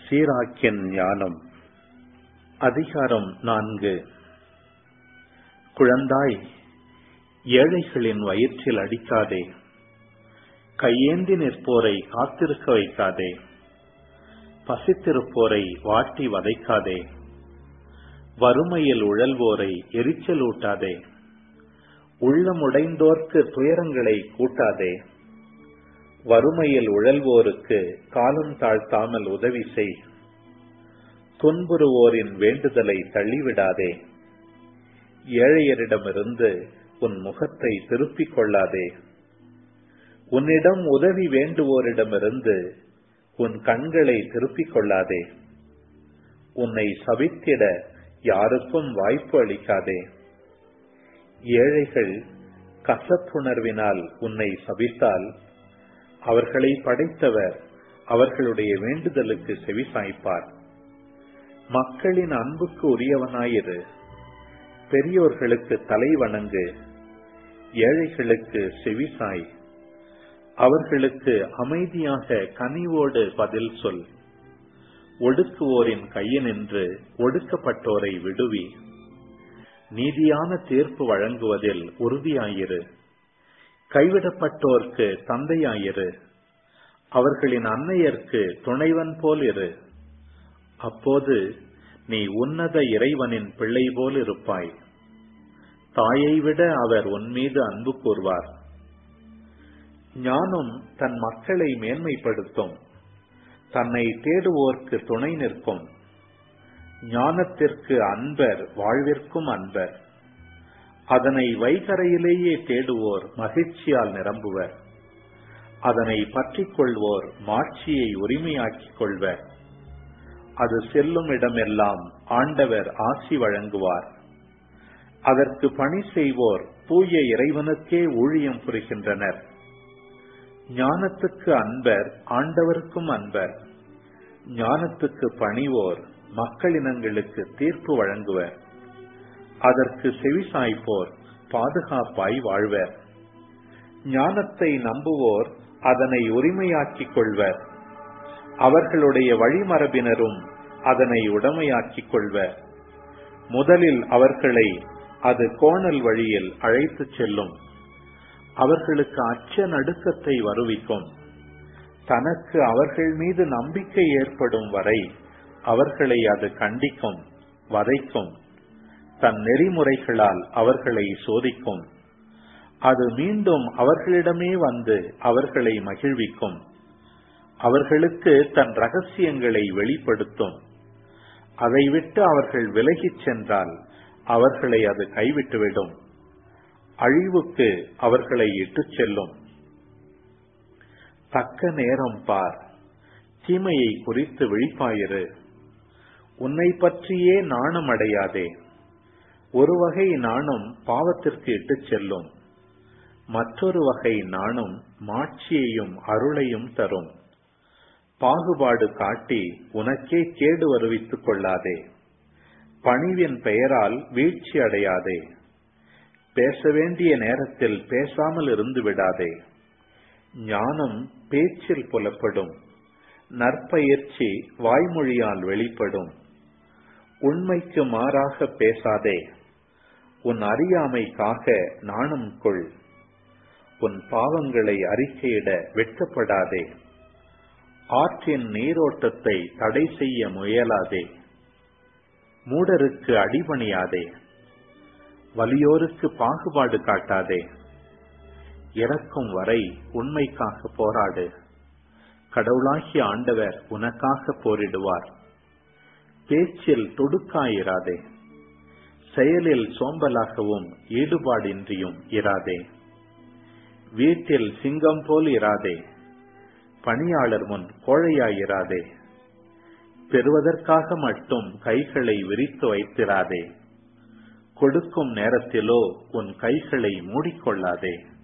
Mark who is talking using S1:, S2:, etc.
S1: சீராக்கின் ஞானம். அதிகாரம் 4. குழந்தாய், ஏழைகளின் வயிற்றில் அடிக்காதே, கையேந்தி நிற்போரை காத்திருக்க வைக்காதே, பசித்திருப்போரை வாட்டி வதைக்காதே, வறுமையில் உழல்வோரை எரிச்சலூட்டாதே, உள்ளமுடைந்தோர்க்கு துயரங்களை கூட்டாதே, வறுமையில் உழல்வோருக்கு காலம் தாழ்த்தாமல் உதவி செய், துன்புறுவோரின் வேண்டுதலை தள்ளிவிடாதே, ஏழையரிடமிருந்து உன் முகத்தை திருப்பிக் கொள்ளாதே, உன்னிடம் உதவி வேண்டுவோரிடமிருந்து உன் கண்களை திருப்பிக் கொள்ளாதே, உன்னை சபித்திட யாருக்கும் வாய்ப்பு அளிக்காதே. ஏழைகள் கசப்புணர்வினால் உன்னை சபித்தால் அவர்களை படைத்தவர் அவர்களுடைய வேண்டுதலுக்கு செவிசாய்ப்பார். மக்களின் அன்புக்கு உரியவனாயிரு, பெரியோர்களுக்கு தலை வணங்கு, ஏழைகளுக்கு செவிசாய், அவர்களுக்கு அமைதியாக கனிவோடு பதில் சொல். ஒடுக்குவோரின் கையினின்று ஒடுக்கப்பட்டோரை விடுவி, நீதியான தீர்ப்பு வழங்குவதில் உறுதியாயிரு, கைவிடப்பட்டோர்க்கு தந்தையாயிரு, அவர்களின் அன்னையர்க்கு துணைவன் போல் இரு. அப்போது நீ உன்னத இறைவனின் பிள்ளை போல் இருப்பாய். தாயை விட அவர் உன்மீது அன்பு கூர்வார். ஞானம் தன் மக்களை மேன்மைப்படுத்தும், தன்னை தேடுவோர்க்கு துணை நிற்கும். ஞானத்திற்கு அன்பர் வாழ்விற்கும் அன்பர், அதனை வைகரையிலேயே தேடுவோர் மகிழ்ச்சியால் நிரம்புவர், அதனை பற்றிக் கொள்வோர் மாட்சியை உரிமையாக்கிக் கொள்வர். அது செல்லும் இடமெல்லாம் ஆண்டவர் ஆசி வழங்குவார். அதற்கு பணி செய்வோர் தூய இறைவனுக்கே ஊழியம் புரிகின்றனர். ஞானத்துக்கு அன்பர் ஆண்டவருக்கும் அன்பர், ஞானத்துக்கு பணிவோர் மக்களினங்களுக்கு தீர்ப்பு வழங்குவர். அதற்கு செவிசாய்ப்போர் பாதுகாப்பாய் வாழ்வர். ஞானத்தை நம்புவோர் அதனை உரிமையாக்கிக் கொள்வர், அவர்களுடைய வழிமரபினரும் அதனை உடைமையாக்கிக் கொள்வர். முதலில் அவர்களை அது கோணல் வழியில் அழைத்துச் செல்லும், அவர்களுக்கு அச்ச நடுக்கத்தை வருவிக்கும். தனக்கு அவர்கள் மீது நம்பிக்கை ஏற்படும் வரை அவர்களை அது கண்டிக்கும், வதைக்கும், தன் நெறிமுறைகளால் அவர்களை சோதிக்கும். அது மீண்டும் அவர்களிடமே வந்து அவர்களை மகிழ்விக்கும், அவர்களுக்கு தன் ரகசியங்களை வெளிப்படுத்தும். அதை விட்டு அவர்கள் விலகிச் சென்றால் அவர்களை அது கைவிட்டுவிடும், அழிவுக்கு அவர்களை இட்டுச் செல்லும். தக்க நேரம் பார், தீமையை குறித்து விழிப்பாயிரு, உன்னை பற்றியே நாணம் அடையாதே. ஒரு வகை நாணம் பாவத்திற்கு இட்டுச் செல்லும், மற்றொரு வகை நாணம் மாட்சியையும் அருளையும் தரும். பாகுபாடு காட்டி உனக்கே கேடு வருவித்துக் கொள்ளாதே, பணிவின் பெயரால் வீழ்ச்சி அடையாதே. பேச வேண்டிய நேரத்தில் பேசாமல் இருந்து விடாதே. ஞானம் பேச்சில் புலப்படும், நற்பயிற்சி வாய்மொழியால் வெளிப்படும். உண்மைக்கு மாறாக பேசாதே, உன் அறியாமைக்காக நாணம் கொள். உன் பாவங்களை அறிக்கையிட வெட்கப்படாதே. ஆற்றின் நீரோட்டத்தை தடை செய்ய முயலாதே. மூடருக்கு அடிபணியாதே, வலியோருக்கு பாகுபாடு காட்டாதே. இறக்கும் வரை உண்மைக்காக போராடு, கடவுளாகிய ஆண்டவர் உனக்காக போரிடுவார். பேச்சில் துடுக்காயிராதே, செயலில் சோம்பலாகவும் ஈடுபாடின்றியும் இராதே. வீட்டில் சிங்கம் போல் இராதே, பணியாளர் முன் கோழையாயிராதே. பெறுவதற்காக மட்டும் கைகளை விரித்து வைத்திராதே, கொடுக்கும் நேரத்திலோ உன் கைகளை மூடிக்கொள்ளாதே.